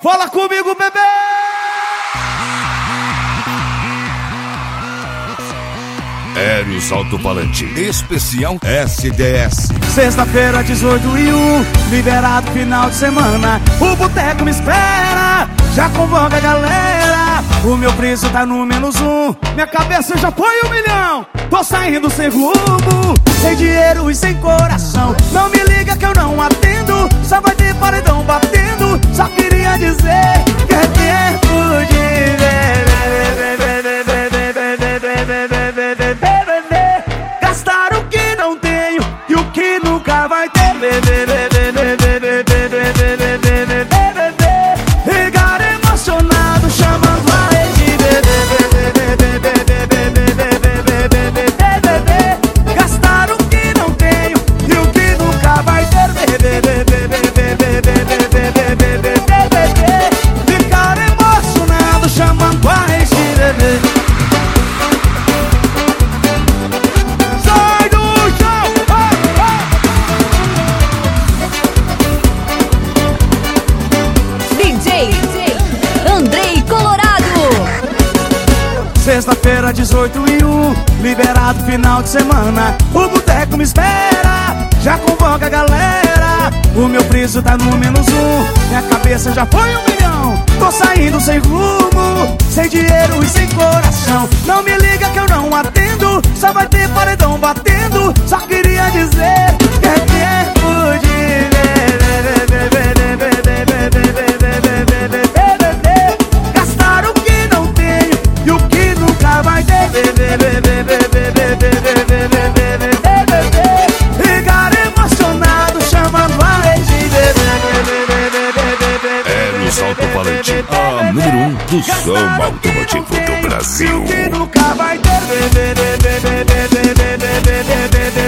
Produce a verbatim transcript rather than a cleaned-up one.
Fala comigo, bebê! Helios Alto-Falante Especial S D S. Sexta-feira, dezoito e um, liberado final de semana. O boteco me espera, já convoca a galera. O meu preço tá no menos um, minha cabeça já foi um milhão. Tô saindo sem rumo, sem dinheiro e sem coração. Não me liga que eu não atendo, só vai ter paredão batendo. Só queria dizer que é tempo de ver. Gastar o que não tenho e o que nunca vai ter. Ficar emocionado chamando a rede. Gastar o que não tenho e o que nunca vai ter. Ficar emocionado chamando a rede. Sexta-feira, dezoito e um, liberado final de semana. O boteco me espera, já convoca a galera. O meu preço tá no menos um, minha cabeça já foi um milhão. Tô saindo sem rumo, sem dinheiro e sem coração. Não me liga que eu não atendo, só vai ter paredão batendo. Só queria dizer que é tempo de gastar o que não tenho e o que nunca vai ter. Ficar emocionado chamando a rede. Helios Alto-Falante, a número um do som automotivo do Brasil. O que nunca vai ter.